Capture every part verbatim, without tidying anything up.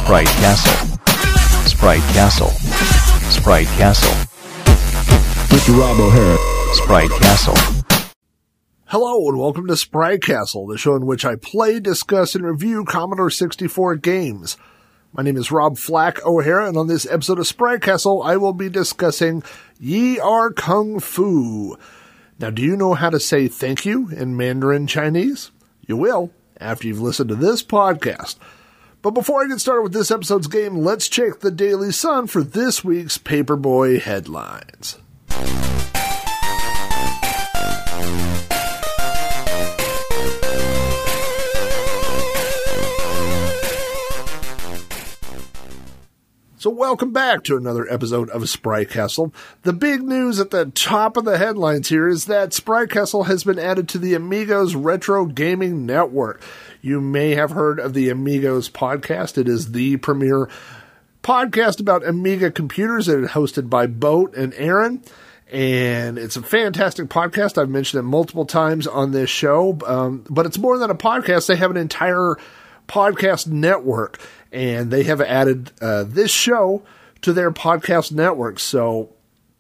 Sprite Castle. Sprite Castle. Sprite Castle. Mister Rob O'Hara. Sprite Castle. Hello and welcome to Sprite Castle, the show in which I play, discuss, and review Commodore sixty-four games. My name is Rob Flack O'Hara, and on this episode of Sprite Castle, I will be discussing Ye Are Kung Fu. Now, do you know how to say thank you in Mandarin Chinese? You will, after you've listened to this podcast. But before I get started with this episode's game, let's check the Daily Sun for this week's Paperboy headlines. So welcome back to another episode of Sprite Castle. The big news at the top of the headlines here is that Sprite Castle has been added to the Amigos Retro Gaming Network. You may have heard of the Amigos podcast. It is the premier podcast about Amiga computers. It is hosted by Boat and Aaron. And it's a fantastic podcast. I've mentioned it multiple times on this show. Um, but it's more than a podcast. They have an entire podcast network. And they have added uh, this show to their podcast network. So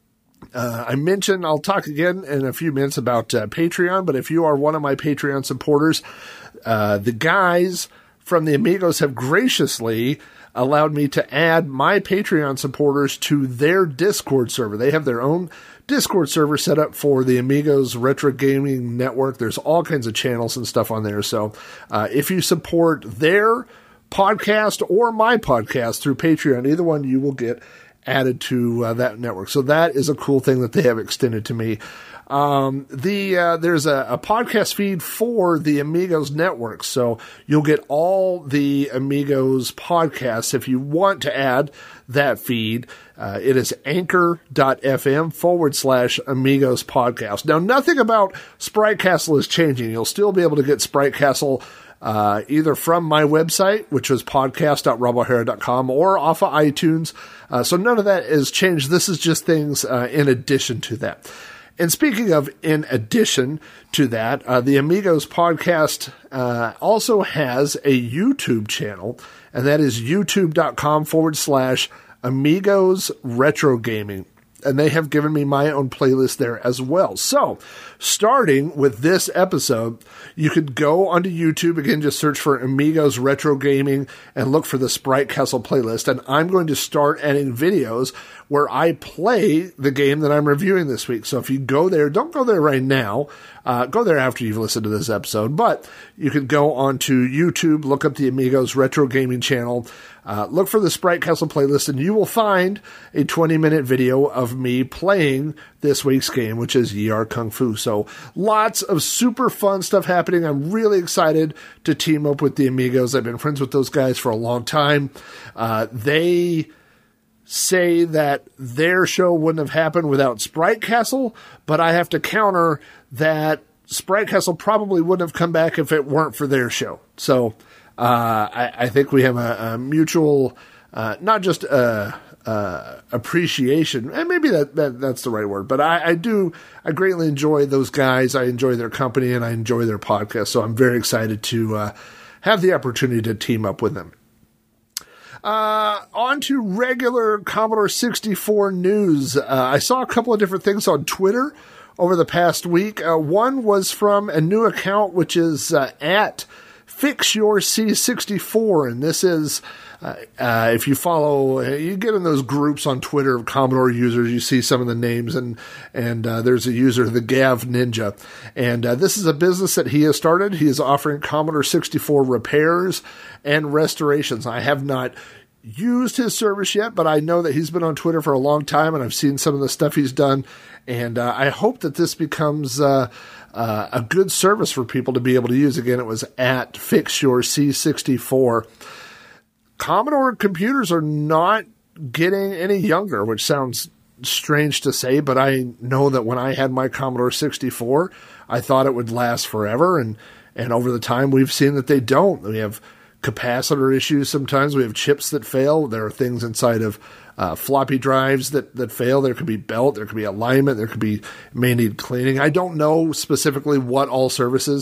uh, I mentioned, I'll talk again in a few minutes about uh, Patreon. But if you are one of my Patreon supporters, uh, the guys from the Amigos have graciously allowed me to add my Patreon supporters to their Discord server. They have their own Discord server set up for the Amigos Retro Gaming Network. There's all kinds of channels and stuff on there. So uh, if you support their podcast or my podcast through Patreon, either one, you will get added to uh, that network. So that is a cool thing that they have extended to me. Um, the uh, there's a, a podcast feed for the Amigos network, so you'll get all the Amigos podcasts if you want to add that feed. Uh, it is anchor.fm forward slash Amigos podcast. Now, nothing about Sprite Castle is changing. You'll still be able to get Sprite Castle Uh, either from my website, which was podcast dot rob o'hara dot com, or off of iTunes. Uh, so none of that has changed. This is just things uh, in addition to that. And speaking of in addition to that, uh, the Amigos podcast uh, also has a YouTube channel, and that is youtube.com forward slash Amigos Retro Gaming. And they have given me my own playlist there as well. So, starting with this episode, you could go onto YouTube, again, just search for Amigos Retro Gaming and look for the Sprite Castle playlist. And I'm going to start adding videos where I play the game that I'm reviewing this week. So if you go there, don't go there right now. Uh, go there after you've listened to this episode. But you could go onto YouTube, look up the Amigos Retro Gaming channel, uh, look for the Sprite Castle playlist, and you will find a twenty-minute video of me playing this week's game, which is Ye Are Kung Fu. So lots of super fun stuff happening. I'm really excited to team up with the Amigos. I've been friends with those guys for a long time. Uh, they say that their show wouldn't have happened without Sprite Castle, but I have to counter that Sprite Castle probably wouldn't have come back if it weren't for their show. So uh, I, I think we have a, a mutual, uh, not just a, a appreciation, and maybe that, that that's the right word, but I, I do, I greatly enjoy those guys. I enjoy their company, and I enjoy their podcast, so I'm very excited to uh, have the opportunity to team up with them. Uh, on to regular Commodore sixty-four news. Uh, I saw a couple of different things on Twitter over the past week. Uh, one was from a new account, which is uh, at Fix Your C sixty-four, and this is, uh, uh, if you follow, you get in those groups on Twitter of Commodore users, you see some of the names, and and uh, there's a user, the Gav Ninja, and uh, this is a business that he has started. He is offering Commodore sixty-four repairs and restorations. I have not used his service yet, but I know that he's been on Twitter for a long time, and I've seen some of the stuff he's done, and uh, I hope that this becomes uh, uh, a good service for people to be able to use. Again, it was at Fix Your C sixty-four. Commodore computers are not getting any younger, which sounds strange to say, but I know that when I had my Commodore sixty-four, I thought it would last forever, and, and over the time we've seen that they don't. We have capacitor issues sometimes. We have chips that fail. There are things inside of uh, floppy drives that, that fail. There could be belt, there could be alignment, there could be, may need cleaning. I don't know specifically what all services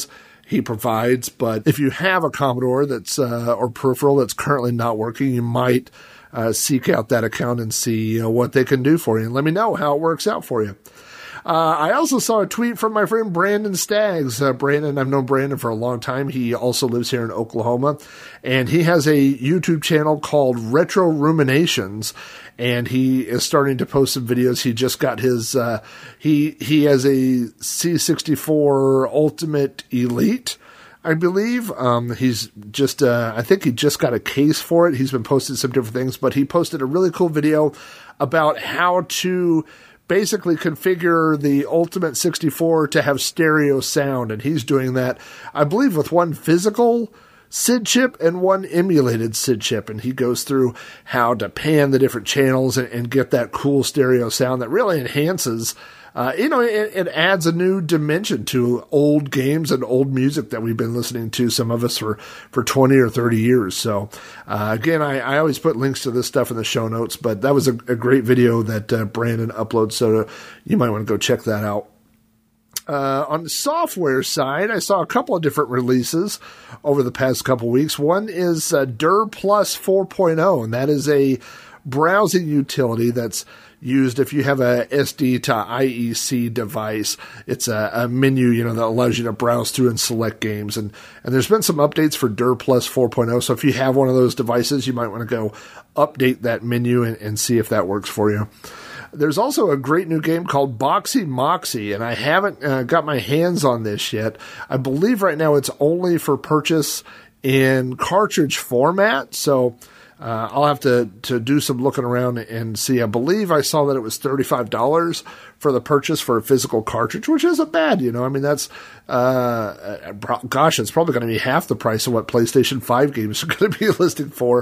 he provides. But if you have a Commodore that's uh, or peripheral that's currently not working, you might uh, seek out that account and see you know, what they can do for you. And let me know how it works out for you. Uh, I also saw a tweet from my friend Brandon Staggs. Uh, Brandon, I've known Brandon for a long time. He also lives here in Oklahoma, and he has a YouTube channel called Retro Ruminations, and he is starting to post some videos. He just got his, uh, he, he has a C sixty-four Ultimate Elite, I believe. Um, he's just, uh, I think he just got a case for it. He's been posting some different things, but he posted a really cool video about how to basically configure the Ultimate sixty-four to have stereo sound, and he's doing that, I believe, with one physical S I D chip and one emulated S I D chip, and he goes through how to pan the different channels and, and get that cool stereo sound that really enhances, uh, you know, it, it adds a new dimension to old games and old music that we've been listening to, some of us for, for twenty or thirty years. So, uh, again, I, I always put links to this stuff in the show notes, but that was a, a great video that uh, Brandon uploads, so you might want to go check that out. Uh, on the software side, I saw a couple of different releases over the past couple weeks. One is uh, DirPlus four point oh, and that is a browsing utility that's used if you have a S D to I E C device. It's a, a menu, you know, that allows you to browse through and select games. And, and there's been some updates for DirPlus four point oh. So if you have one of those devices, you might want to go update that menu and, and see if that works for you. There's also a great new game called Boxy Moxie, and I haven't uh, got my hands on this yet. I believe right now it's only for purchase in cartridge format, so Uh, I'll have to, to do some looking around and see. I believe I saw that it was thirty-five dollars for the purchase for a physical cartridge, which isn't bad, you know. I mean, that's, uh, gosh, it's probably going to be half the price of what PlayStation five games are going to be listed for.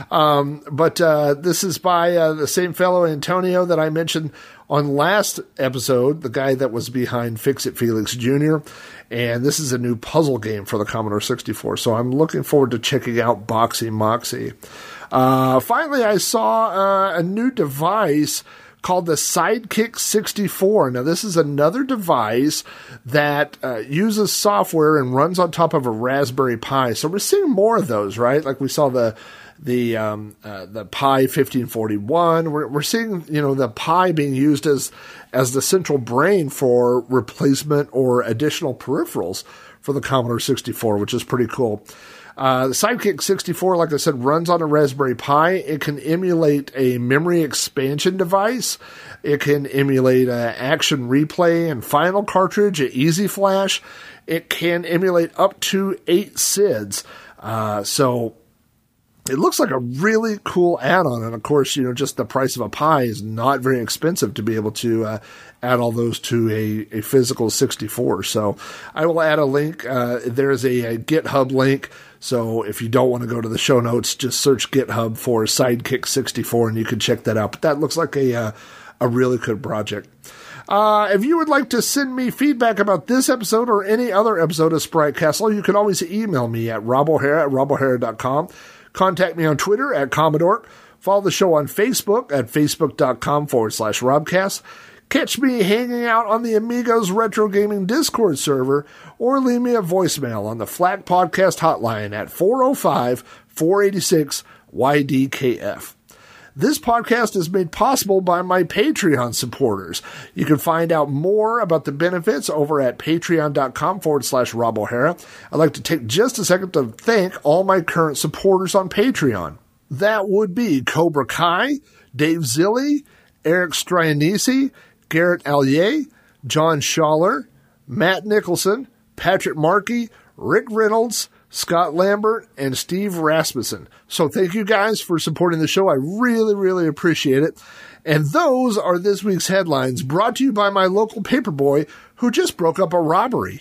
Um, but uh, this is by uh, the same fellow, Antonio, that I mentioned on last episode, the guy that was behind Fix-It Felix Junior And this is a new puzzle game for the Commodore sixty-four. So I'm looking forward to checking out Boxy Moxie. Uh, finally, I saw uh, a new device called the Sidekick sixty-four. Now, this is another device that uh, uses software and runs on top of a Raspberry Pi. So we're seeing more of those, right? Like we saw the the um, uh, the Pi fifteen forty-one. We're we're seeing, you know, the Pi being used as as the central brain for replacement or additional peripherals for the Commodore sixty-four, which is pretty cool. Uh, the Sidekick sixty-four, like I said, runs on a Raspberry Pi. It can emulate a memory expansion device. It can emulate an Action Replay and Final cartridge, an Easy Flash. It can emulate up to eight S I Ds. Uh, so it looks like a really cool add-on. And of course, you know, just the price of a Pi is not very expensive to be able to uh, add all those to a, a physical sixty-four. So I will add a link. Uh, there's a, a GitHub link. So if you don't want to go to the show notes, just search GitHub for Sidekick sixty-four and you can check that out. But that looks like a, uh, a really good project. Uh, if you would like to send me feedback about this episode or any other episode of Sprite Castle, you can always email me at rob o'hara at rob o'hara dot com. Contact me on Twitter at Commodore. Follow the show on Facebook at facebook.com forward slash Robcast. Catch me hanging out on the Amigos Retro Gaming Discord server, or leave me a voicemail on the Flat Podcast hotline at four oh five, four eight six, Y D K F. This podcast is made possible by my Patreon supporters. You can find out more about the benefits over at patreon.com forward slash Rob O'Hara. I'd like to take just a second to thank all my current supporters on Patreon. That would be Cobra Kai, Dave Zilli, Eric Stryanisi, Garrett Allier, John Schaller, Matt Nicholson, Patrick Markey, Rick Reynolds, Scott Lambert, and Steve Rasmussen. So thank you guys for supporting the show. I really, really appreciate it. And those are this week's headlines, brought to you by my local paperboy who just broke up a robbery.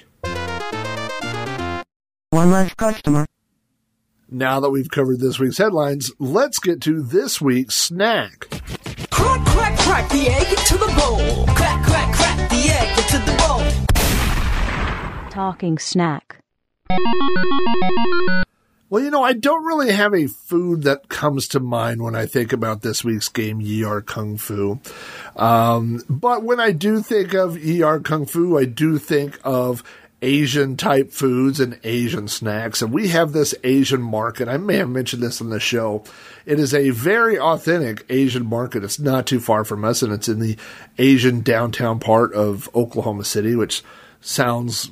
One less customer. Now that we've covered this week's headlines, let's get to this week's snack. Crack, crack, crack the egg into the bowl. Crack, crack, crack the egg into the bowl. Talking snack. Well, you know, I don't really have a food that comes to mind when I think about this week's game, Yi Ar Kung Fu. Um, but when I do think of Yi Ar Kung Fu, I do think of Asian type foods and Asian snacks. And we have this Asian market. I may have mentioned this in the show. It is a very authentic Asian market. It's not too far from us, and it's in the Asian downtown part of Oklahoma City, which sounds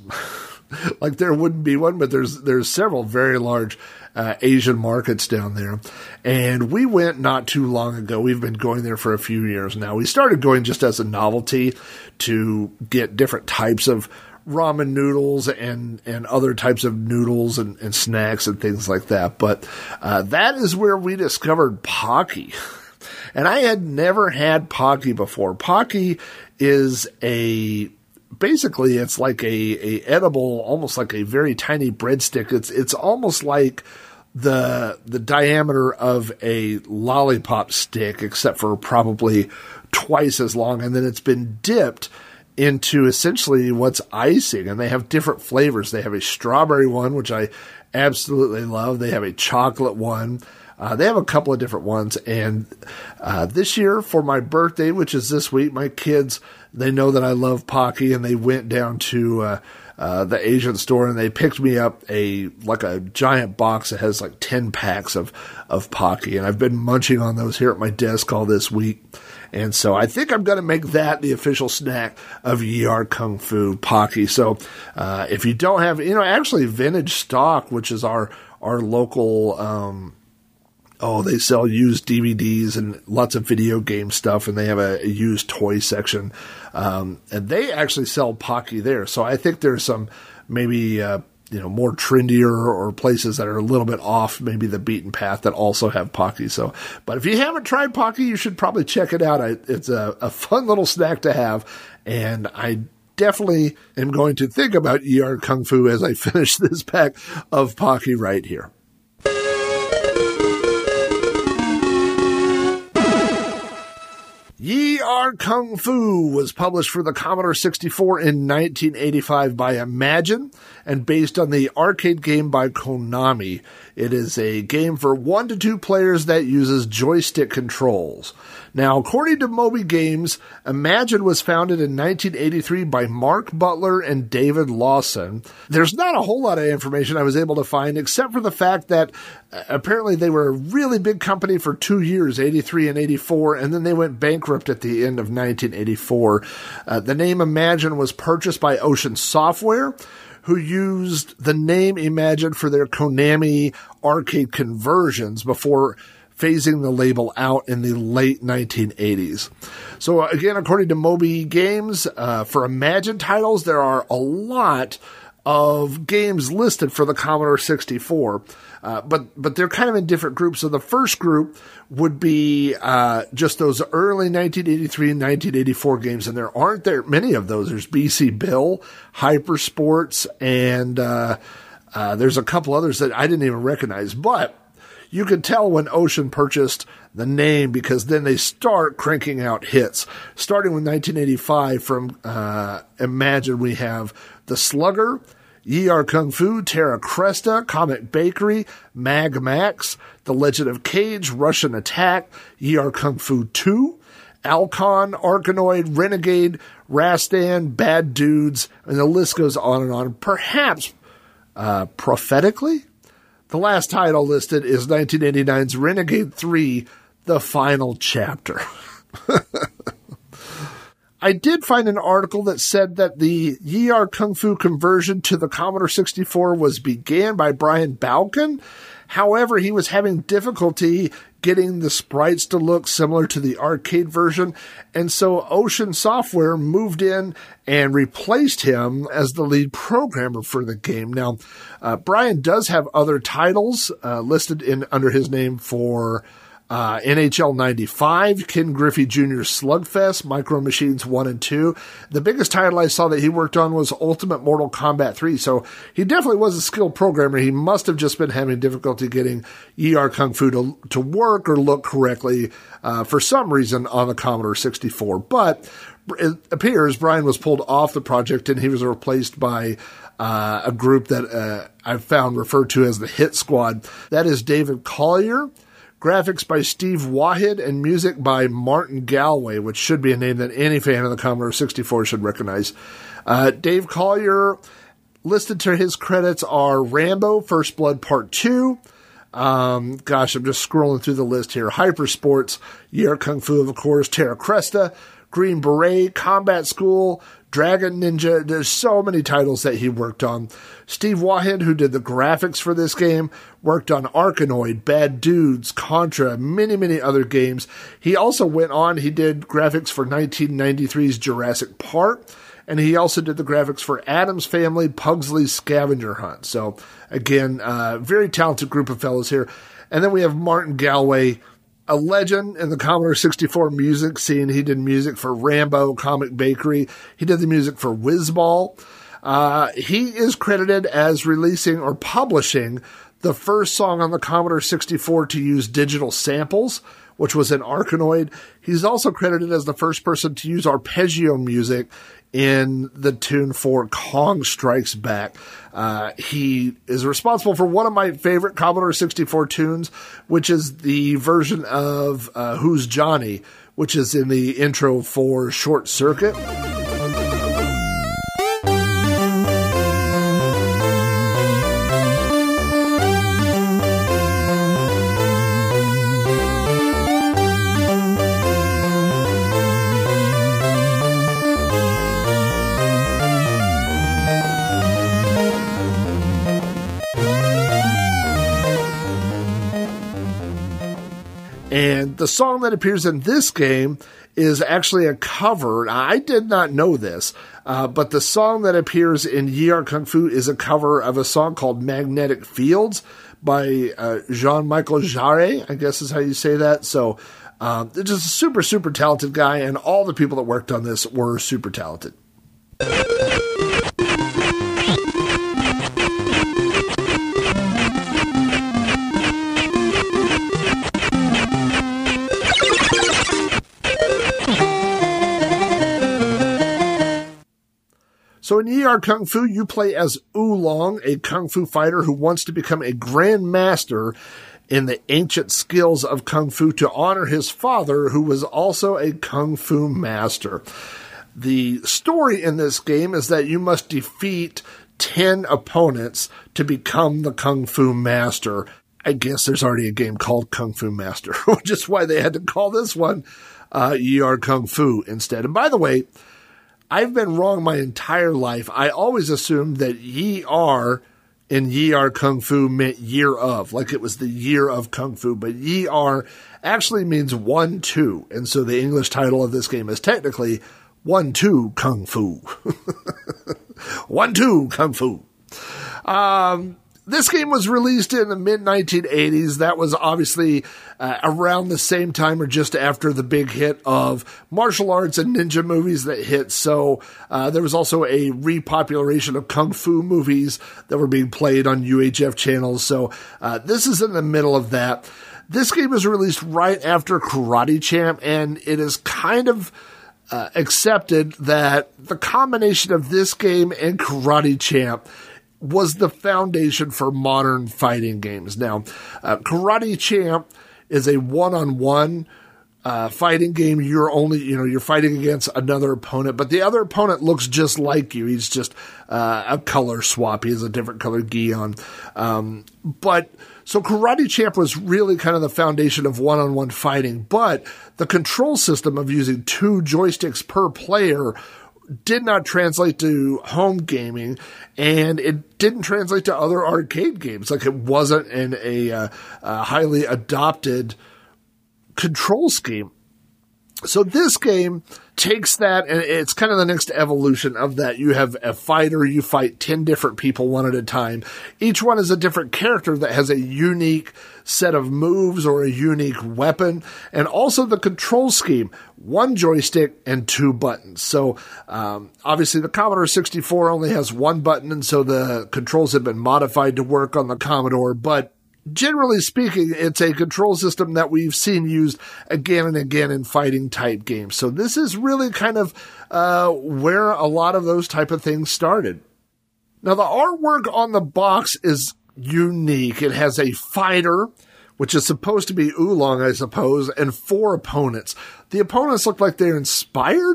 like there wouldn't be one, but there's there's several very large uh, Asian markets down there. And we went not too long ago. We've been going there for a few years now. We started going just as a novelty to get different types of ramen noodles and, and other types of noodles and, and snacks and things like that. But uh, that is where we discovered Pocky. And I had never had Pocky before. Pocky is a... Basically, it's like a, a edible, almost like a very tiny breadstick. It's it's almost like the the diameter of a lollipop stick, except for probably twice as long. And then it's been dipped into essentially what's icing. And they have different flavors. They have a strawberry one, which I absolutely love. They have a chocolate one. Uh, they have a couple of different ones. And uh, this year, for my birthday, which is this week, my kids, they know that I love Pocky, and they went down to uh, uh, the Asian store, and they picked me up a like a giant box that has like ten packs of, of Pocky. And I've been munching on those here at my desk all this week. And so I think I'm going to make that the official snack of Ye Ar Kung Fu, Pocky. So uh, if you don't have, you know, actually Vintage Stock, which is our, our local... Um, Oh, they sell used D V Ds and lots of video game stuff, and they have a, a used toy section. Um, and they actually sell Pocky there. So I think there's some maybe, uh, you know, more trendier or places that are a little bit off maybe the beaten path that also have Pocky. So, but if you haven't tried Pocky, you should probably check it out. I, it's a, a fun little snack to have, and I definitely am going to think about Ye Ar Kung Fu as I finish this pack of Pocky right here. Ye Ar Kung Fu was published for the Commodore sixty-four in nineteen eighty-five by Imagine and based on the arcade game by Konami. It is a game for one to two players that uses joystick controls. Now, according to Moby Games, Imagine was founded in nineteen eighty-three by Mark Butler and David Lawson. There's not a whole lot of information I was able to find, except for the fact that uh, apparently they were a really big company for two years, eighty-three and eighty-four, and then they went bankrupt at the end of nineteen eighty-four. Uh, the name Imagine was purchased by Ocean Software, who used the name Imagine for their Konami arcade conversions before phasing the label out in the late nineteen eighties. So again, according to Moby Games, uh, for Imagine titles, there are a lot of games listed for the Commodore sixty-four, uh, but but they're kind of in different groups. So the first group would be uh, just those early nineteen eighty-three and nineteen eighty-four games, and there aren't there many of those. There's B C Bill, Hyper Sports, and uh, uh, there's a couple others that I didn't even recognize, but you could tell when Ocean purchased the name because then they start cranking out hits. Starting with nineteen eighty-five from uh, Imagine, we have The Slugger, Ye Ar Kung Fu, Terra Cresta, Comet Bakery, Mag Max, The Legend of Cage, Russian Attack, Ye Ar Kung Fu two, Alcon, Arkanoid, Renegade, Rastan, Bad Dudes, and the list goes on and on. Perhaps uh, prophetically, the last title listed is nineteen eighty-nine's Renegade three, The Final Chapter. I did find an article that said that the Ye Ar Kung Fu conversion to the Commodore sixty-four was began by Brian Balkin. However, he was having difficulty getting the sprites to look similar to the arcade version, and so Ocean Software moved in and replaced him as the lead programmer for the game. Now, uh, Brian does have other titles uh, listed in under his name for Uh, N H L ninety-five, Ken Griffey Junior's Slugfest, Micro Machines one and two. The biggest title I saw that he worked on was Ultimate Mortal Kombat three, so he definitely was a skilled programmer. He must have just been having difficulty getting Ye Ar Kung Fu to, to work or look correctly uh, for some reason on the Commodore sixty-four. But it appears Brian was pulled off the project and he was replaced by uh, a group that uh, I've found referred to as the Hit Squad. That is David Collier, graphics by Steve Wahid, and music by Martin Galway, which should be a name that any fan of the Commodore sixty-four should recognize. Uh, Dave Collier Listed to his credits are Rambo, First Blood Part two. Um, gosh, I'm just scrolling through the list here. Hypersports, Year Kung Fu, of course, Terra Cresta, Green Beret, Combat School, Dragon Ninja. There's so many titles that he worked on. Steve Wahed, who did the graphics for this game, worked on Arkanoid, Bad Dudes, Contra, many, many other games. He also went on, he did graphics for nineteen ninety-three's Jurassic Park, and he also did the graphics for Addams Family, Pugsley's Scavenger Hunt. So, again, uh, very talented group of fellows here. And then we have Martin Galway, a legend in the Commodore sixty-four music scene. He did music for Rambo, Comic Bakery. He did the music for Whizball. Uh, he is credited as releasing or publishing the first song on the Commodore sixty-four to use digital samples, which was in Arkanoid. He's also credited as the first person to use arpeggio music in the tune for Kong Strikes Back. Uh, he is responsible for one of my favorite Commodore sixty-four tunes, which is the version of uh, Who's Johnny, which is in the intro for Short Circuit. And the song that appears in this game is actually a cover. Now, I did not know this, uh, but the song that appears in Ye Are Kung Fu is a cover of a song called Magnetic Fields by uh, Jean-Michel Jarre, I guess is how you say that. So um, just a super, super talented guy, and all the people that worked on this were super talented. So in Ye Are Kung Fu, you play as Oolong, a Kung Fu fighter who wants to become a Grand Master in the ancient skills of Kung Fu to honor his father, who was also a Kung Fu master. The story in this game is that you must defeat ten opponents to become the Kung Fu master. I guess there's already a game called Kung Fu Master, which is why they had to call this one uh, Ye Are Kung Fu instead. And by the way, I've been wrong my entire life. I always assumed that Ye Are in Ye Are Kung Fu meant year of, like it was the year of Kung Fu, but Ye Are actually means one, two. And so the English title of this game is technically One, Two Kung Fu. One, Two Kung Fu. Um, This game was released in the mid nineteen eighties. That was obviously uh, around the same time or just after the big hit of martial arts and ninja movies that hit. So uh, there was also a repopulation of kung fu movies that were being played on U H F channels. So uh, this is in the middle of that. This game was released right after Karate Champ, and it is kind of uh, accepted that the combination of this game and Karate Champ was the foundation for modern fighting games. Now, uh, Karate Champ is a one-on-one uh, fighting game. You're only, you know, you're fighting against another opponent, but the other opponent looks just like you. He's just uh, a color swap. He has a different color gi on. Um, but so Karate Champ was really kind of the foundation of one-on-one fighting, but the control system of using two joysticks per player did not translate to home gaming, and it didn't translate to other arcade games. Like, it wasn't in a, uh, a highly adopted control scheme. So this game takes that, and it's kind of the next evolution of that. You have a fighter, you fight ten different people one at a time. Each one is a different character that has a unique set of moves or a unique weapon, and also the control scheme, one joystick and two buttons. So um, obviously the Commodore sixty-four only has one button, and so the controls have been modified to work on the Commodore, but generally speaking, it's a control system that we've seen used again and again in fighting type games. So this is really kind of uh, where a lot of those type of things started. Now, the artwork on the box is unique. It has a fighter, which is supposed to be Oolong, I suppose, and four opponents. The opponents look like they're inspired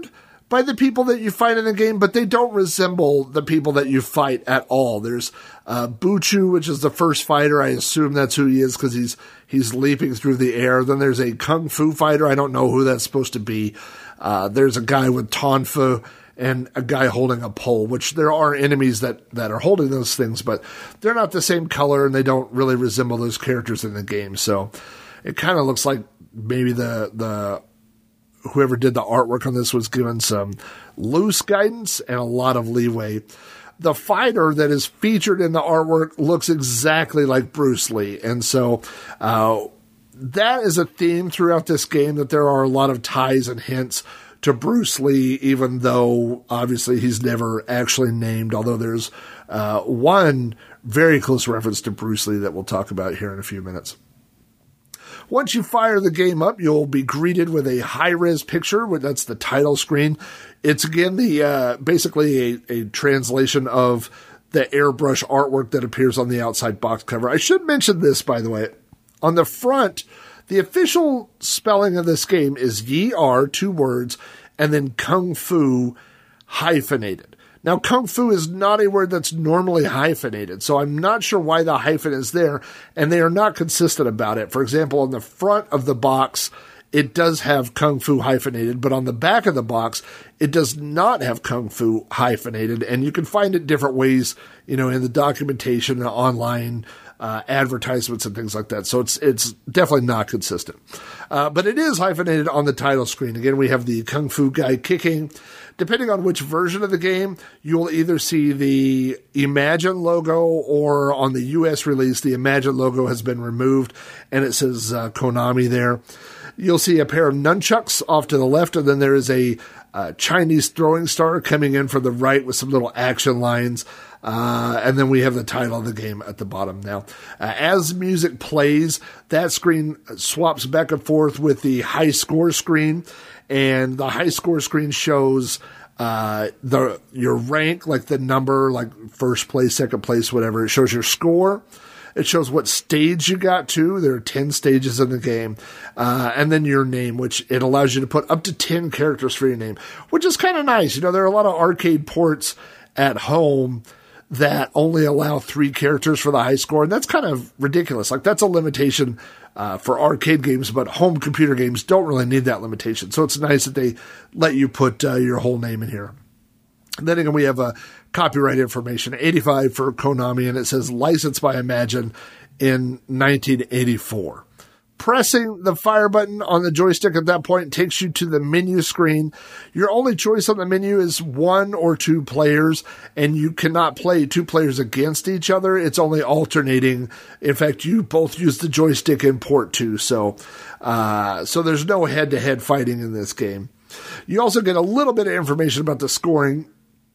by the people that you fight in the game, but they don't resemble the people that you fight at all. There's uh, Buchu, which is the first fighter. I assume that's who he is because he's he's leaping through the air. Then there's a Kung Fu fighter. I don't know who that's supposed to be. Uh, there's a guy with Tonfu and a guy holding a pole, which there are enemies that, that are holding those things, but they're not the same color and they don't really resemble those characters in the game. So it kind of looks like maybe the the whoever did the artwork on this was given some loose guidance and a lot of leeway. The fighter that is featured in the artwork looks exactly like Bruce Lee. And so uh, that is a theme throughout this game, that there are a lot of ties and hints to Bruce Lee, even though obviously he's never actually named, although there's uh, one very close reference to Bruce Lee that we'll talk about here in a few minutes. Once you fire the game up, you'll be greeted with a high-res picture. That's the title screen. It's, again, the uh, basically a, a translation of the airbrush artwork that appears on the outside box cover. I should mention this, by the way. On the front, the official spelling of this game is Yi R, two words, and then Kung Fu hyphenated. Now, Kung Fu is not a word that's normally hyphenated, so I'm not sure why the hyphen is there, and they are not consistent about it. For example, on the front of the box, it does have Kung Fu hyphenated, but on the back of the box, it does not have Kung Fu hyphenated, and you can find it different ways, you know, in the documentation and online uh, advertisements and things like that. So it's it's definitely not consistent. Uh, but it is hyphenated on the title screen. Again, we have the Kung Fu guy kicking. Depending on which version of the game, you'll either see the Imagine logo, or on the U S release, the Imagine logo has been removed and it says uh, Konami there. You'll see a pair of nunchucks off to the left, and then there is a uh, Chinese throwing star coming in from the right with some little action lines. Uh, and then we have the title of the game at the bottom. Now, uh, as music plays, that screen swaps back and forth with the high score screen, and the high score screen shows uh, the your rank, like the number, like first place, second place, whatever. It shows your score. It shows what stage you got to. There are ten stages in the game. Uh, and then your name, which it allows you to put up to ten characters for your name, which is kind of nice. You know, there are a lot of arcade ports at home that only allow three characters for the high score, and that's kind of ridiculous. Like, that's a limitation uh, for arcade games, but home computer games don't really need that limitation. So it's nice that they let you put uh, your whole name in here. And then again, we have a uh, copyright information, eighty-five for Konami, and it says licensed by Imagine in nineteen eighty-four. Pressing the fire button on the joystick at that point takes you to the menu screen. Your only choice on the menu is one or two players, and you cannot play two players against each other. It's only alternating. In fact, you both use the joystick in port two, so uh, so there's no head-to-head fighting in this game. You also get a little bit of information about the scoring.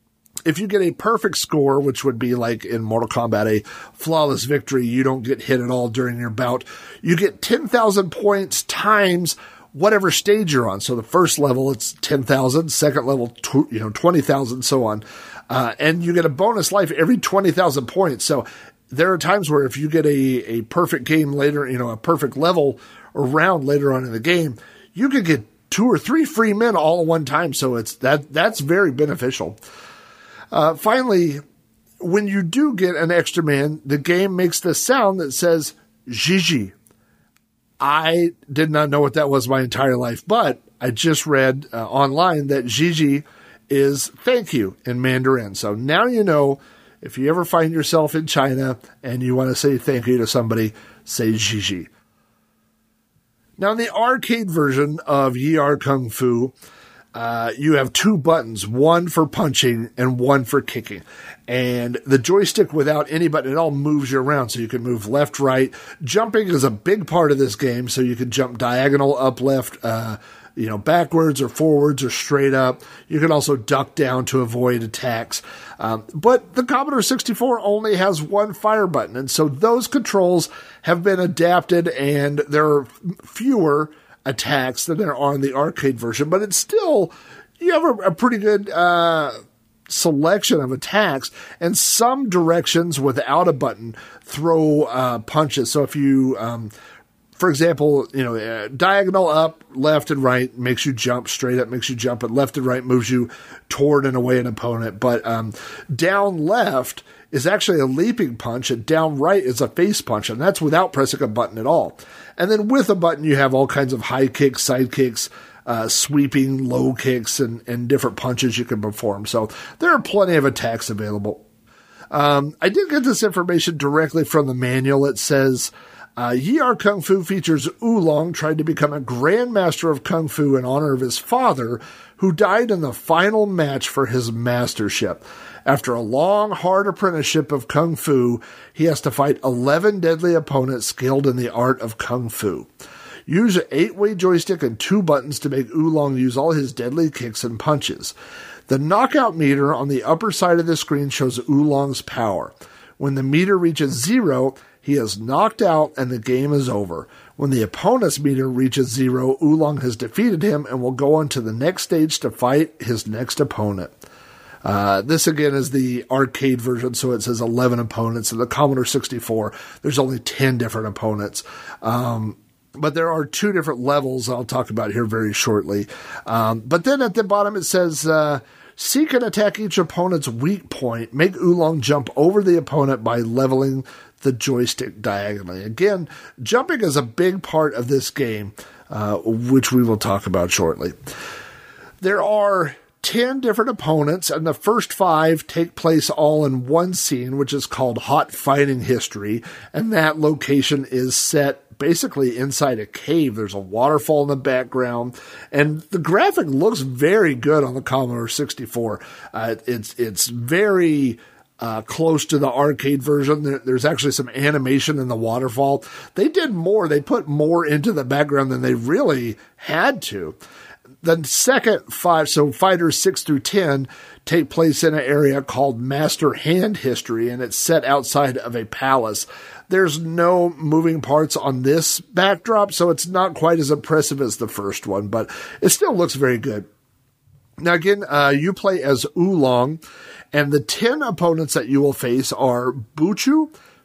If you get a perfect score, which would be like in Mortal Kombat, a flawless victory, you don't get hit at all during your bout, you get ten thousand points times whatever stage you're on. So the first level, it's ten thousand, second level, tw- you know, twenty thousand, so on. Uh, and you get a bonus life every twenty thousand points. So there are times where if you get a, a perfect game later, you know, a perfect level or round later on in the game, you could get two or three free men all at one time. So it's that that's very beneficial. Uh, finally, when you do get an extra man, the game makes the sound that says Gigi. I did not know what that was my entire life, but I just read uh, online that Gigi is thank you in Mandarin. So now you know, if you ever find yourself in China and you want to say thank you to somebody, say Gigi. Now, in the arcade version of Yi R Kung Fu, Uh, you have two buttons, one for punching and one for kicking. And the joystick without any button at all moves you around. So you can move left, right. Jumping is a big part of this game. So you can jump diagonal, up, left, uh, you know, backwards or forwards or straight up. You can also duck down to avoid attacks. Um, but the Commodore sixty-four only has one fire button. And so those controls have been adapted, and there are fewer attacks than there are in the arcade version, but it's still, you have a, a pretty good uh, selection of attacks, and some directions without a button throw uh, punches. So if you um, for example, you know, uh, diagonal up, left and right makes you jump, straight up makes you jump, and left and right moves you toward and away an opponent. But um, down left is actually a leaping punch, and down right is a face punch, and that's without pressing a button at all. And then with a button, you have all kinds of high kicks, side kicks, uh, sweeping, low kicks, and, and different punches you can perform. So there are plenty of attacks available. Um, I did get this information directly from the manual. It says, uh, Yi Ar Kung Fu features Oolong tried to become a grandmaster of Kung Fu in honor of his father, who died in the final match for his mastership. After a long, hard apprenticeship of Kung Fu, he has to fight eleven deadly opponents skilled in the art of Kung Fu. Use an eight-way joystick and two buttons to make Oolong use all his deadly kicks and punches. The knockout meter on the upper side of the screen shows Oolong's power. When the meter reaches zero, he is knocked out and the game is over. When the opponent's meter reaches zero, Oolong has defeated him and will go on to the next stage to fight his next opponent. Uh, this again is the arcade version, so it says eleven opponents. In the Commodore sixty-four, there's only ten different opponents. Um, but there are two different levels I'll talk about here very shortly. Um, but then at the bottom it says, uh, seek and attack each opponent's weak point. Make Oolong jump over the opponent by leveling the joystick diagonally. Again, jumping is a big part of this game, uh, which we will talk about shortly. There are ten different opponents, and the first five take place all in one scene, which is called Hot Fighting History, and that location is set basically inside a cave. There's a waterfall in the background, and the graphic looks very good on the Commodore sixty-four. Uh, it's it's very uh, close to the arcade version. There, there's actually some animation in the waterfall. They did more. They put more into the background than they really had to. The second five, so fighters six through ten, take place in an area called Master Hand History, and it's set outside of a palace. There's no moving parts on this backdrop, so it's not quite as impressive as the first one, but it still looks very good. Now again, uh, you play as Oolong, and the ten opponents that you will face are Buchu,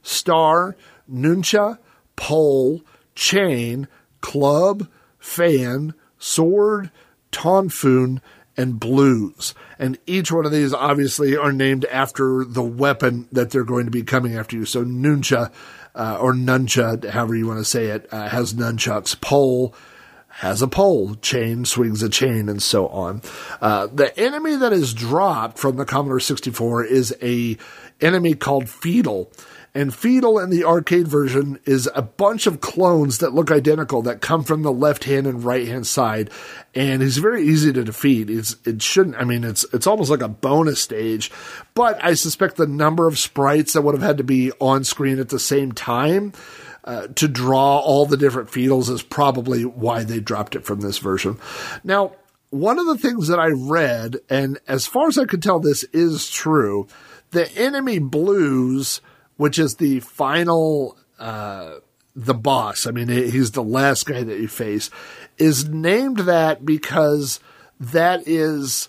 Star, Nuncha, Pole, Chain, Club, Fan, Sword, Tonfun, and Blues. And each one of these obviously are named after the weapon that they're going to be coming after you. So Nuncha, uh, or Nuncha, however you want to say it, uh, has nunchucks. Pole has a pole. Chain swings a chain, and so on. Uh, the enemy that is dropped from the Commodore sixty-four is a enemy called Fetal. And Fetal in the arcade version is a bunch of clones that look identical that come from the left hand and right hand side. And he's very easy to defeat. It's, it shouldn't, I mean, it's, it's almost like a bonus stage, but I suspect the number of sprites that would have had to be on screen at the same time uh, to draw all the different Fetals is probably why they dropped it from this version. Now, one of the things that I read, and as far as I could tell, this is true, the enemy Blues, which is the final, uh, the boss, I mean, he's the last guy that you face, is named that because that is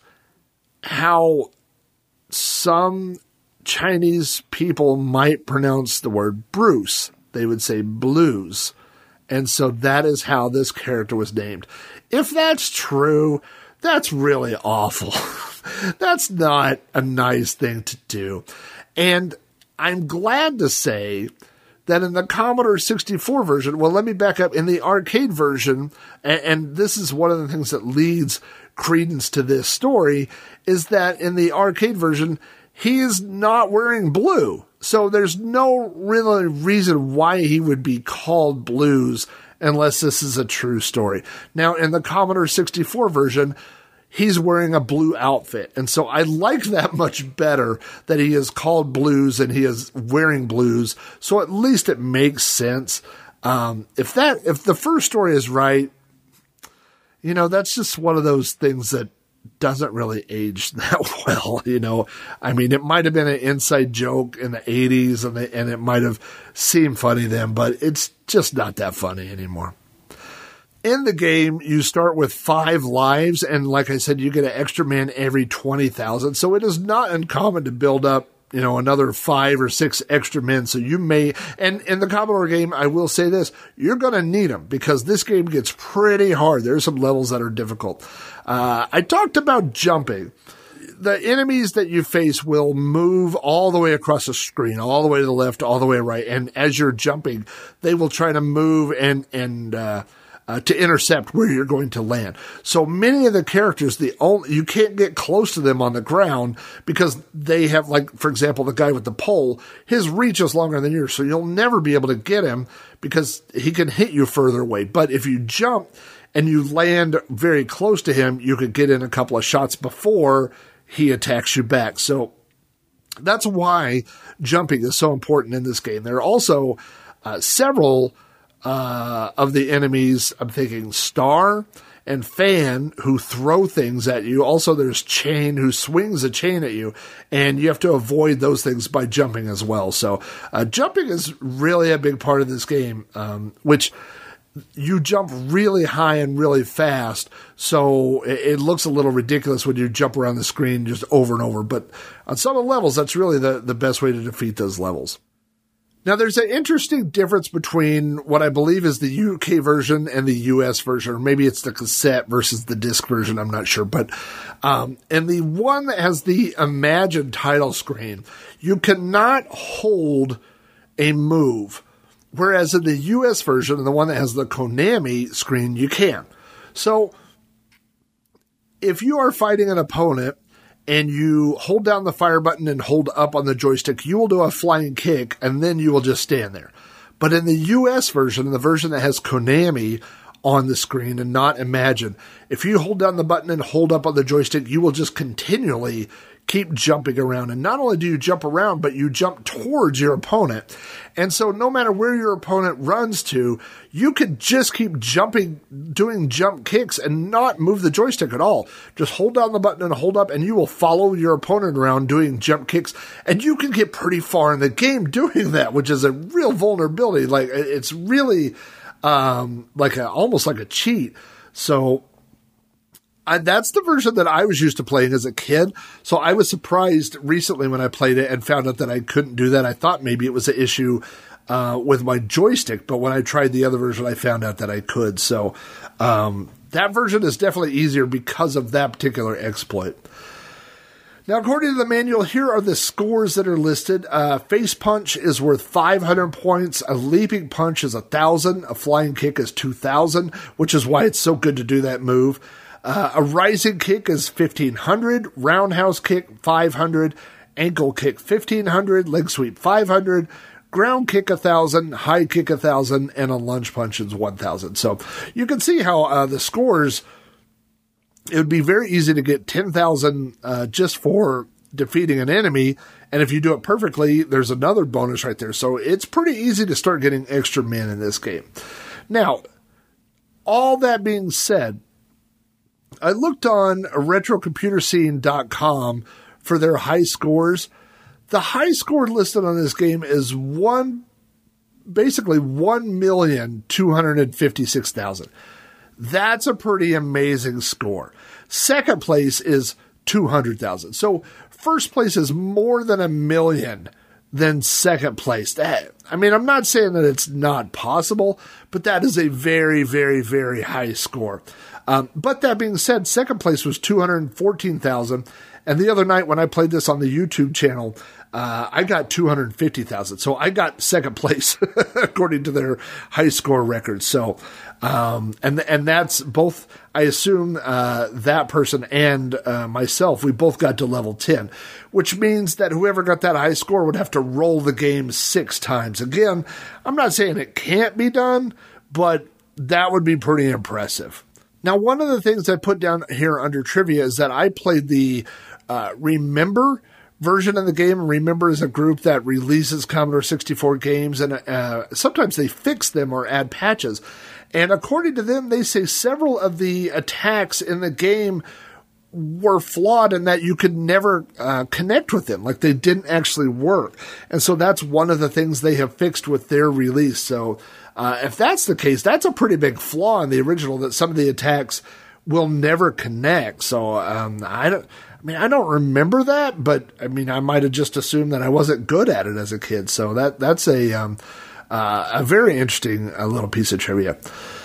how some Chinese people might pronounce the word Bruce. They would say blues. And so that is how this character was named. If that's true, that's really awful. That's not a nice thing to do. And I'm glad to say that in the Commodore sixty-four version, well, let me back up. In the arcade version, and, and this is one of the things that leads credence to this story, is that in the arcade version, he is not wearing blue. So there's no really reason why he would be called Blues unless this is a true story. Now, in the Commodore sixty-four version, he's wearing a blue outfit. And so I like that much better that he is called Blues and he is wearing blues. So at least it makes sense. Um, if that, if the first story is right, you know, that's just one of those things that doesn't really age that well. You know, I mean, it might have been an inside joke in the eighties and, they, and it might have seemed funny then, but it's just not that funny anymore. In the game, you start with five lives, and like I said, you get an extra man every twenty thousand, so it is not uncommon to build up you know, another five or six extra men. So you may, and in the Commodore game, I will say this, you're going to need them because this game gets pretty hard. There's some levels that are difficult. Uh, I talked about jumping. The enemies that you face will move all the way across the screen, all the way to the left, all the way right. And as you're jumping, they will try to move and, and, uh, uh, to intercept where you're going to land. So many of the characters, the only, you can't get close to them on the ground because they have, like, for example, the guy with the pole, his reach is longer than yours. So you'll never be able to get him because he can hit you further away. But if you jump and you land very close to him, you could get in a couple of shots before he attacks you back. So that's why jumping is so important in this game. There are also uh, several uh, of the enemies, I'm thinking Star and Fan, who throw things at you. Also, there's Chain, who swings a chain at you, and you have to avoid those things by jumping as well. So uh, jumping is really a big part of this game, um, which you jump really high and really fast, so it looks a little ridiculous when you jump around the screen just over and over. But on some of the levels, that's really the, the best way to defeat those levels. Now, there's an interesting difference between what I believe is the U K version and the U S version, or maybe it's the cassette versus the disc version, I'm not sure. But um, in the one that has the Imagine title screen, you cannot hold a move. Whereas in the U S version, and the one that has the Konami screen, you can. So if you are fighting an opponent and you hold down the fire button and hold up on the joystick, you will do a flying kick, and then you will just stand there. But in the U S version, the version that has Konami on the screen and not Imagine, if you hold down the button and hold up on the joystick, you will just continually keep jumping around. And not only do you jump around, but you jump towards your opponent. And so no matter where your opponent runs to, you could just keep jumping, doing jump kicks and not move the joystick at all. Just hold down the button and hold up, and you will follow your opponent around doing jump kicks. And you can get pretty far in the game doing that, which is a real vulnerability. Like, it's really um, like a, almost like a cheat. So I, that's the version that I was used to playing as a kid. So I was surprised recently when I played it and found out that I couldn't do that. I thought maybe it was an issue uh, with my joystick, but when I tried the other version, I found out that I could. So um, that version is definitely easier because of that particular exploit. Now, according to the manual, here are the scores that are listed. Uh, face punch is worth five hundred points. A leaping punch is one thousand. A flying kick is two thousand, which is why it's so good to do that move. Uh, a rising kick is fifteen hundred, roundhouse kick five hundred, ankle kick fifteen hundred, leg sweep five hundred, ground kick one thousand, high kick one thousand, and a lunge punch is one thousand. So you can see how uh, the scores, it would be very easy to get ten thousand uh, just for defeating an enemy, and if you do it perfectly, there's another bonus right there. So it's pretty easy to start getting extra men in this game. Now, all that being said, I looked on retro computer scene dot com for their high scores. The high score listed on this game is one, basically one million two hundred fifty-six thousand. That's a pretty amazing score. Second place is two hundred thousand. So first place is more than a million than second place. That, I mean, I'm not saying that it's not possible, but that is a very, very, very high score. Um, but that being said, second place was two hundred fourteen thousand. And the other night when I played this on the YouTube channel, uh, I got two hundred fifty thousand. So I got second place according to their high score records. So, um, and, and that's both, I assume, uh, that person and, uh, myself, we both got to level ten, which means that whoever got that high score would have to roll the game six times. Again, I'm not saying it can't be done, but that would be pretty impressive. Now, one of the things I put down here under trivia is that I played the uh, Remember version of the game. Remember is a group that releases Commodore sixty-four games, and uh, sometimes they fix them or add patches. And according to them, they say several of the attacks in the game were flawed in that you could never uh, connect with them. Like, they didn't actually work. And so that's one of the things they have fixed with their release. So uh, if that's the case, that's a pretty big flaw in the original, that some of the attacks will never connect. So um, I don't. I mean, I don't remember that, but I mean, I might have just assumed that I wasn't good at it as a kid. So that that's a um, uh, a very interesting uh, little piece of trivia.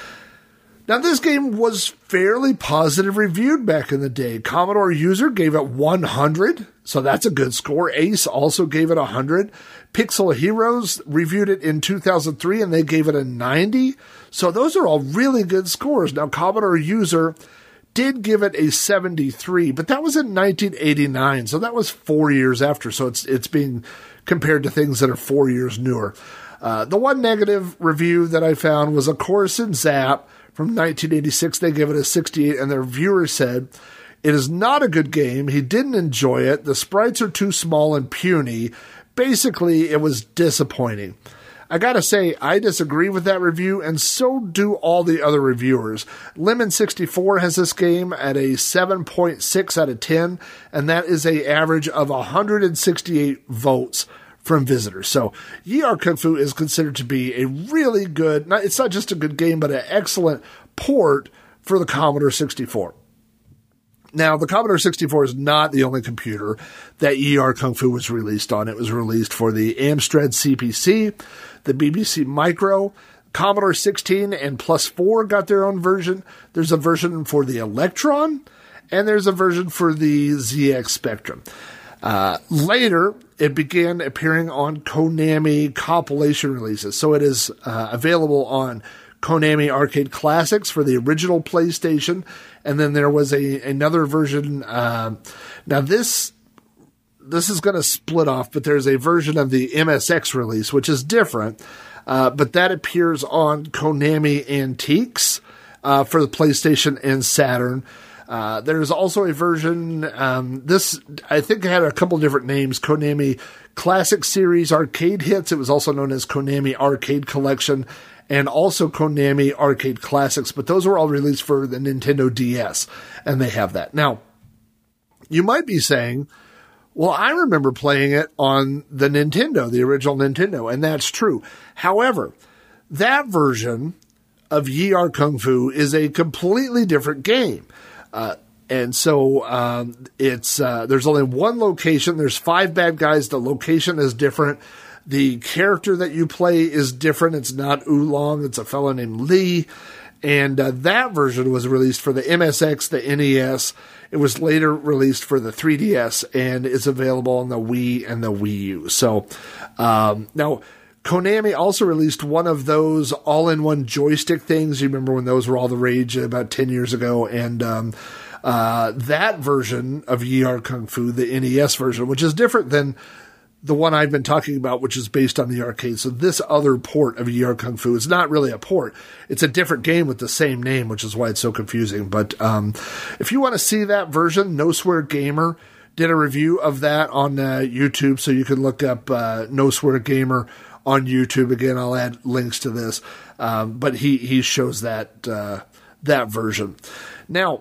Now, this game was fairly positive reviewed back in the day. Commodore User gave it one hundred, so that's a good score. Ace also gave it one hundred. Pixel Heroes reviewed it in two thousand three, and they gave it a ninety. So those are all really good scores. Now, Commodore User did give it a seventy-three, but that was in nineteen eighty-nine, so that was four years after. So it's it's being compared to things that are four years newer. Uh, the one negative review that I found was A Chorus in Zap from nineteen eighty-six. They gave it a sixty-eight, and their viewer said, "It is not a good game. He didn't enjoy it. The sprites are too small and puny. Basically, it was disappointing." I gotta say, I disagree with that review, and so do all the other reviewers. Lemon sixty-four has this game at a seven point six out of ten, and that is an average of one hundred sixty-eight votes from visitors. So, Yie Ar Kung Fu is considered to be a really good, not, it's not just a good game, but an excellent port for the Commodore sixty-four. Now, the Commodore sixty-four is not the only computer that Yie Ar Kung Fu was released on. It was released for the Amstrad C P C, the B B C Micro, Commodore sixteen and Plus four got their own version. There's a version for the Electron, and there's a version for the Z X Spectrum. Uh, later, it began appearing on Konami compilation releases. So it is uh, available on Konami Arcade Classics for the original PlayStation, and then there was a another version. Uh, now this this is going to split off, but there's a version of the M S X release which is different, uh, but that appears on Konami Antiques uh, for the PlayStation and Saturn. Uh, there's also a version. Um, this I think had a couple different names: Konami Classic Series Arcade Hits. It was also known as Konami Arcade Collection, and also Konami Arcade Classics, but those were all released for the Nintendo D S, and they have that. Now, you might be saying, well, I remember playing it on the Nintendo, the original Nintendo, and that's true. However, that version of Yie Ar Kung Fu is a completely different game. Uh, and so um, it's uh, there's only one location. There's five bad guys. The location is different. The character that you play is different. It's not Oolong. It's a fellow named Lee. And uh, that version was released for the M S X, the N E S. It was later released for the three D S and is available on the Wii and the Wii U. So um, now, Konami also released one of those all-in-one joystick things. You remember when those were all the rage about ten years ago? And um, uh, that version of Yie Ar Kung Fu, the N E S version, which is different than the one I've been talking about, which is based on the arcade. So this other port of Yie Ar Kung Fu is not really a port. It's a different game with the same name, which is why it's so confusing. But um, if you want to see that version, No Swear Gamer did a review of that on uh, YouTube, so you can look up uh, No Swear Gamer on YouTube. Again, I'll add links to this. Um, but he, he shows that uh, that version. Now,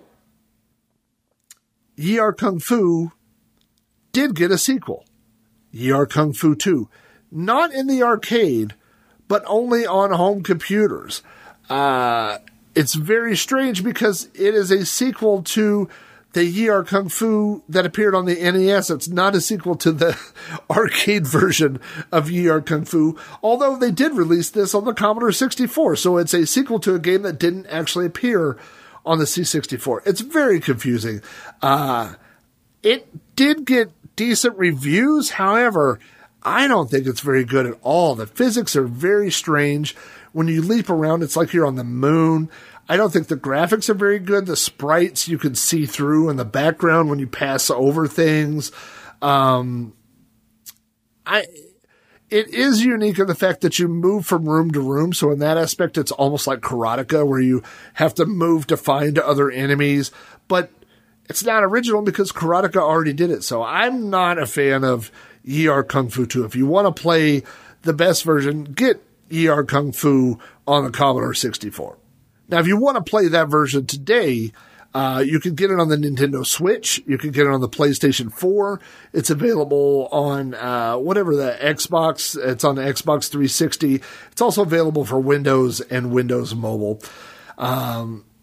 Yie Ar Kung Fu did get a sequel. Yie Ar Kung Fu two. Not in the arcade, but only on home computers. Uh, it's very strange because it is a sequel to the Yie Ar Kung Fu that appeared on the N E S. It's not a sequel to the arcade version of Yie Ar Kung Fu, although they did release this on the Commodore sixty-four. So it's a sequel to a game that didn't actually appear on the C sixty-four. It's very confusing. Uh, it did get decent reviews. However, I don't think it's very good at all. The physics are very strange. When you leap around, it's like you're on the moon. I don't think the graphics are very good. The sprites you can see through in the background when you pass over things. Um, I, it is unique in the fact that you move from room to room. So in that aspect, it's almost like Karateka, where you have to move to find other enemies. But it's not original because Karateka already did it. So I'm not a fan of Yie Ar Kung Fu two. If you want to play the best version, get Yie Ar Kung Fu on the Commodore sixty-four. Now, if you want to play that version today, uh, you can get it on the Nintendo Switch. You can get it on the PlayStation four. It's available on uh, whatever the Xbox. It's on the Xbox three sixty. It's also available for Windows and Windows Mobile. Um,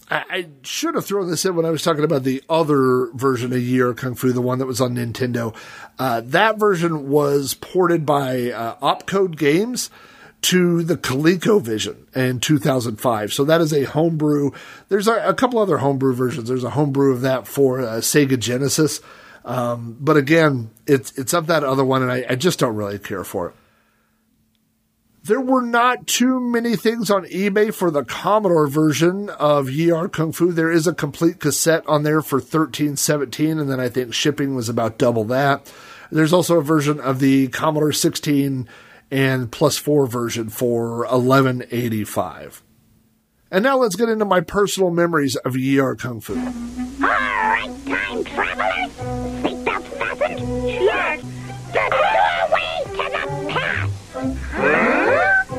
I, I should have thrown this in when I was talking about the other version of Yi Ar Kung Fu, the one that was on Nintendo. Uh, that version was ported by uh, Opcode Games to the ColecoVision in two thousand five. So that is a homebrew. There's a, a couple other homebrew versions. There's a homebrew of that for uh, Sega Genesis. Um, but again, it's, it's of that other one, and I, I just don't really care for it. There were not too many things on eBay for the Commodore version of Yi Ar Kung Fu. There is a complete cassette on there for thirteen seventeen, and then I think shipping was about double that. There's also a version of the Commodore sixteen and plus four version for eleven eighty-five. And now let's get into my personal memories of Yi Ar Kung Fu. All right, time travelers. Seatbelt fastened? Yes. The doorway to the past. Huh?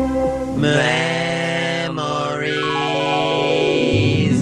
Memories.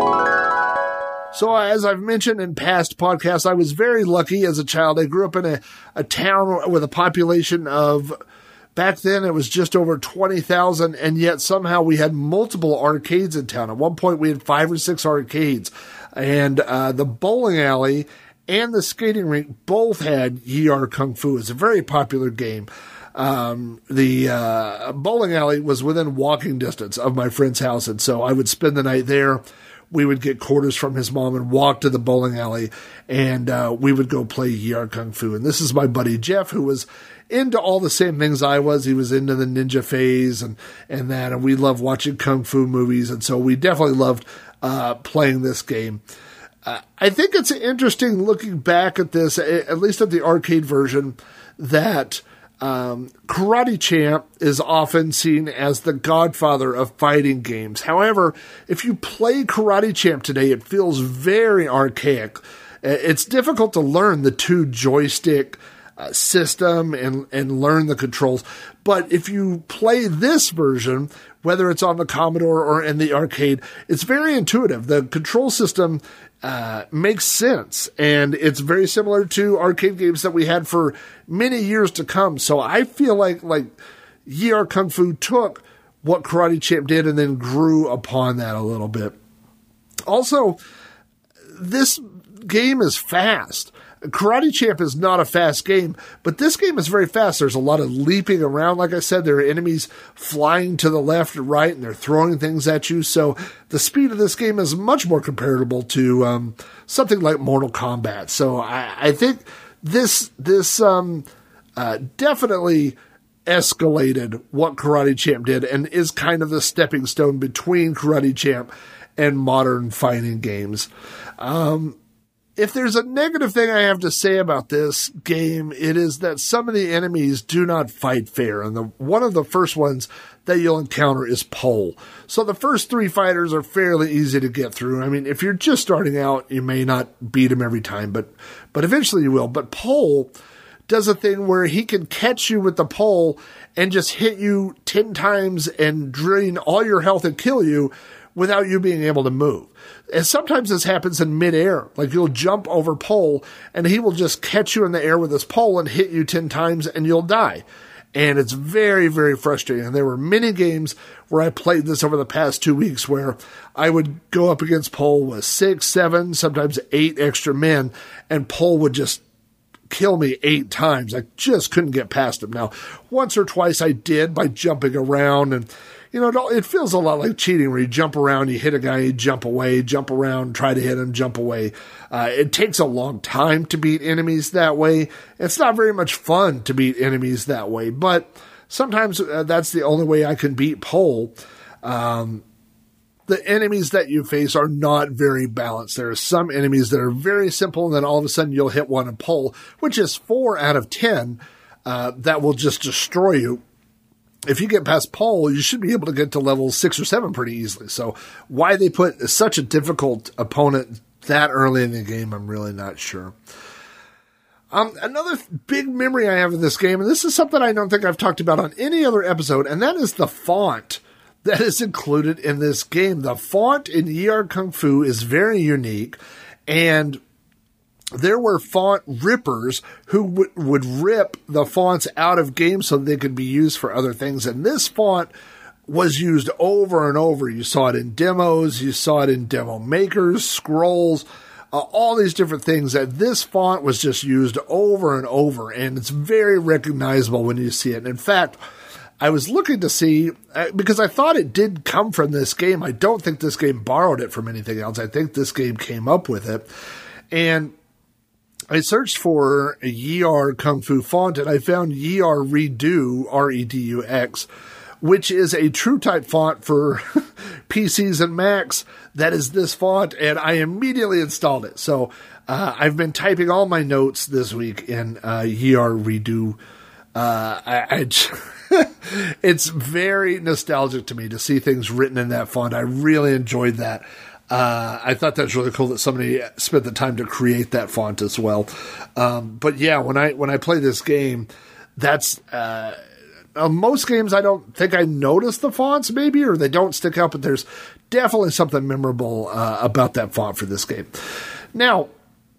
So as I've mentioned in past podcasts, I was very lucky as a child. I grew up in a, a town with a population of, back then it was just over twenty thousand, and yet somehow we had multiple arcades in town. At one point we had five or six arcades, and uh, the bowling alley and the skating rink both had Yi Ar Kung Fu. It's a very popular game. Um, the uh, bowling alley was within walking distance of my friend's house, and so I would spend the night there. We would get quarters from his mom and walk to the bowling alley, and uh, we would go play Yi Ar Kung Fu. And this is my buddy Jeff, who was into all the same things I was. He was into the ninja phase and, and that, and we loved watching Kung Fu movies, and so we definitely loved uh, playing this game. Uh, I think it's interesting looking back at this, at least at the arcade version, that Um, Karate Champ is often seen as the godfather of fighting games. However, if you play Karate Champ today, it feels very archaic. It's difficult to learn the two joystick uh, system and, and learn the controls. But if you play this version, whether it's on the Commodore or in the arcade, it's very intuitive. The control system Uh, makes sense, and it's very similar to arcade games that we had for many years to come. So I feel like like Yi Ar Kung Fu took what Karate Champ did and then grew upon that a little bit. Also, this game is fast. Karate Champ is not a fast game, but this game is very fast. There's a lot of leaping around. Like I said, there are enemies flying to the left and right, and they're throwing things at you. So the speed of this game is much more comparable to um, something like Mortal Kombat. So I, I think this this um, uh, definitely escalated what Karate Champ did and is kind of the stepping stone between Karate Champ and modern fighting games. Um, If there's a negative thing I have to say about this game, it is that some of the enemies do not fight fair. And the one of the first ones that you'll encounter is Pole. So the first three fighters are fairly easy to get through. I mean, if you're just starting out, you may not beat him every time, but, but eventually you will. But Pole does a thing where he can catch you with the pole and just hit you ten times and drain all your health and kill you without you being able to move. And sometimes this happens in midair. Like you'll jump over Pole and he will just catch you in the air with his pole and hit you ten times and you'll die. And it's very, very frustrating. And there were many games where I played this over the past two weeks where I would go up against Pole with six, seven, sometimes eight extra men, and Pole would just kill me eight times. I just couldn't get past him. Now, once or twice I did by jumping around, and you know, it feels a lot like cheating where you jump around, you hit a guy, you jump away, jump around, try to hit him, jump away. Uh, it takes a long time to beat enemies that way. It's not very much fun to beat enemies that way, but sometimes uh, that's the only way I can beat Pole. Um, the enemies that you face are not very balanced. There are some enemies that are very simple, and then all of a sudden you'll hit one and Pole, which is four out of ten, uh, that will just destroy you. If you get past Pole, you should be able to get to level six or seven pretty easily. So why they put such a difficult opponent that early in the game, I'm really not sure. Um, another big memory I have of this game, and this is something I don't think I've talked about on any other episode, and that is the font that is included in this game. The font in Yi Ar Kung Fu is very unique, and there were font rippers who w- would rip the fonts out of games so they could be used for other things. And this font was used over and over. You saw it in demos, you saw it in demo makers, scrolls, uh, all these different things. That this font was just used over and over, and it's very recognizable when you see it. And in fact, I was looking to see, uh, because I thought it did come from this game. I don't think this game borrowed it from anything else. I think this game came up with it. And I searched for a Yi Er Kung Fu font, and I found Yi Er Redu, R E D U X, which is a TrueType font for P Cs and Macs. That is this font, and I immediately installed it. So uh, I've been typing all my notes this week in uh, Yi Er Redu. Uh, I, I it's very nostalgic to me to see things written in that font. I really enjoyed that. Uh, I thought that's really cool that somebody spent the time to create that font as well. Um, but yeah, when I when I play this game, that's uh, uh, most games I don't think I notice the fonts maybe, or they don't stick out. But there's definitely something memorable uh, about that font for this game. Now,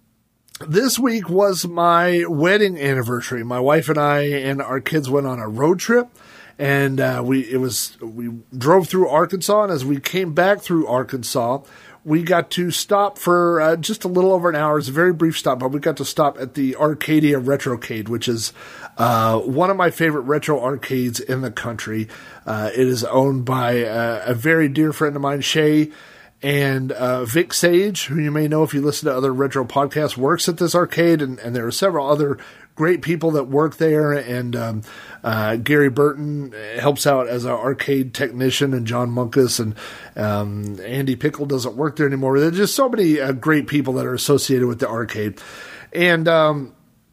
this week was my wedding anniversary. My wife and I and our kids went on a road trip, and uh, we it was we drove through Arkansas. And as we came back through Arkansas, we got to stop for uh, just a little over an hour. It's a very brief stop, but we got to stop at the Arcadia Retrocade, which is uh, one of my favorite retro arcades in the country. Uh, it is owned by a, a very dear friend of mine, Shay. And uh, Vic Sage, who you may know if you listen to other retro podcasts, works at this arcade, and, and there are several other great people that work there. And um, uh, Gary Burton helps out as an arcade technician, and John Munkus, and um, Andy Pickle doesn't work there anymore. There are just so many uh, great people that are associated with the arcade. And um,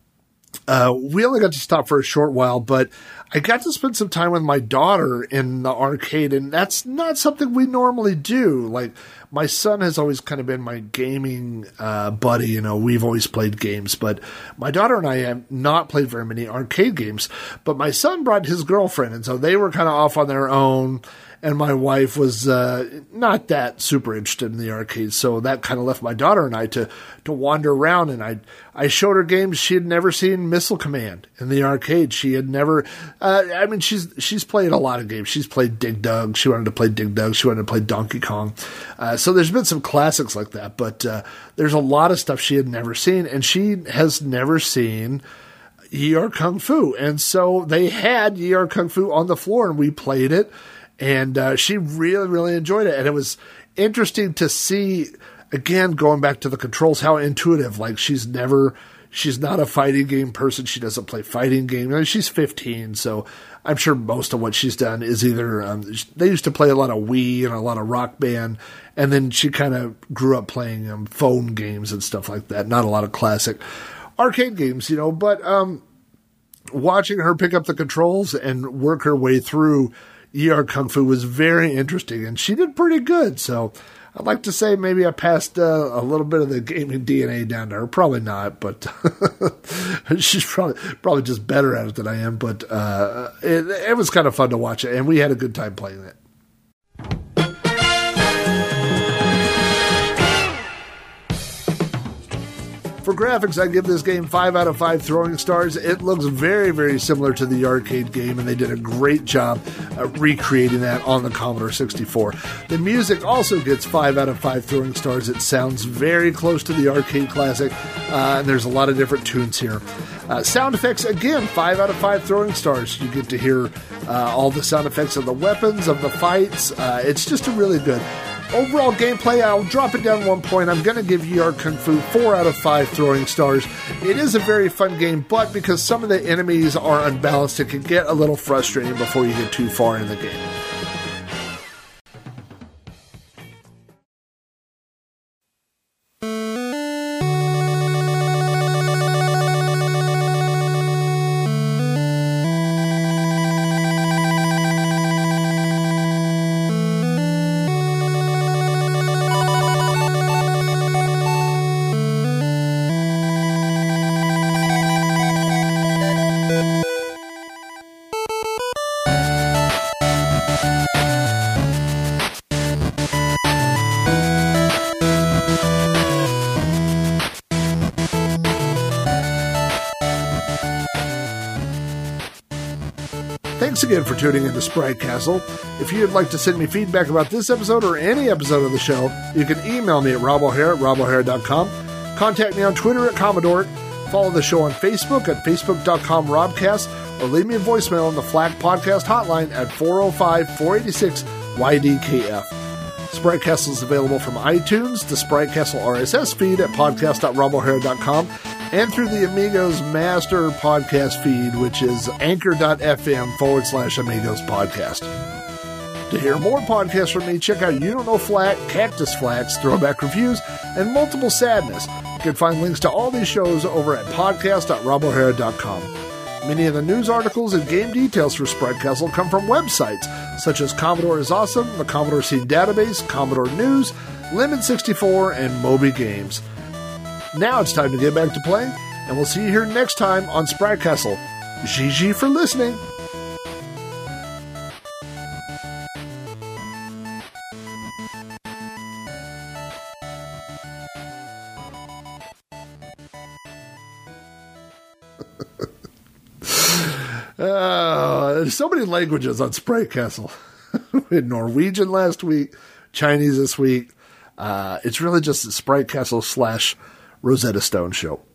uh, we only got to stop for a short while, but I got to spend some time with my daughter in the arcade, and that's not something we normally do. Like, my son has always kind of been my gaming uh, buddy. You know, we've always played games, but my daughter and I have not played very many arcade games. But my son brought his girlfriend, and so they were kind of off on their own. And my wife was uh, not that super interested in the arcade, so that kind of left my daughter and I to to wander around. And I I showed her games she had never seen. Missile Command in the arcade. She had never. Uh, I mean, she's she's played a lot of games. She's played Dig Dug. She wanted to play Dig Dug. She wanted to play Donkey Kong. Uh, so there's been some classics like that, but uh, there's a lot of stuff she had never seen, and she has never seen Yi Er Kung Fu. And so they had Yi Er Kung Fu on the floor, and we played it. And uh, she really, really enjoyed it. And it was interesting to see, again, going back to the controls, how intuitive. Like, she's never, she's not a fighting game person. She doesn't play fighting games. I mean, she's fifteen, so I'm sure most of what she's done is either, um, they used to play a lot of Wii and a lot of Rock Band, and then she kind of grew up playing um, phone games and stuff like that. Not a lot of classic arcade games, you know, but um, watching her pick up the controls and work her way through Yi Er Kung Fu was very interesting, and she did pretty good. So I'd like to say maybe I passed uh, a little bit of the gaming D N A down to her. Probably not, but she's probably probably just better at it than I am. But uh, it, it was kind of fun to watch it, and we had a good time playing it. For graphics, I give this game five out of five throwing stars. It looks very, very similar to the arcade game, and they did a great job uh, recreating that on the Commodore sixty-four. The music also gets five out of five throwing stars. It sounds very close to the arcade classic, uh, and there's a lot of different tunes here. Uh, sound effects, again, five out of five throwing stars. You get to hear uh, all the sound effects of the weapons, of the fights. Uh, it's just a really good. Overall gameplay, I'll drop it down one point. I'm going to give Yi Er Kung Fu four out of five throwing stars. It is a very fun game, but because some of the enemies are unbalanced, it can get a little frustrating before you get too far in the game. again for tuning into Sprite Castle. If you'd like to send me feedback about this episode or any episode of the show, you can email me at rob o'hare at rob o'hare dot com. Contact me on Twitter at Commodore. Follow the show on Facebook at facebook dot com robcast, or leave me a voicemail on the Flack Podcast hotline at four oh five, four eight six, Y D K F. Sprite Castle is available from iTunes, the Sprite Castle R S S feed at podcast dot rob o'hare dot com, and through the Amigos Master Podcast feed, which is anchor.fm forward slash Amigos Podcast. To hear more podcasts from me, check out You Don't Know Flack, Cactus Flacks, Throwback Reviews, and Multiple Sadness. You can find links to all these shows over at podcast dot rob o'hare dot com. Many of the news articles and game details for Sprite Castle come from websites such as Commodore is Awesome, the Commodore Scene Database, Commodore News, Lemon sixty-four, and Moby Games. Now it's time to get back to playing, and we'll see you here next time on Sprite Castle. G G for listening. Uh, there's so many languages on Sprite Castle. We had Norwegian last week, Chinese this week. Uh, it's really just the Sprite Castle slash Rosetta Stone show.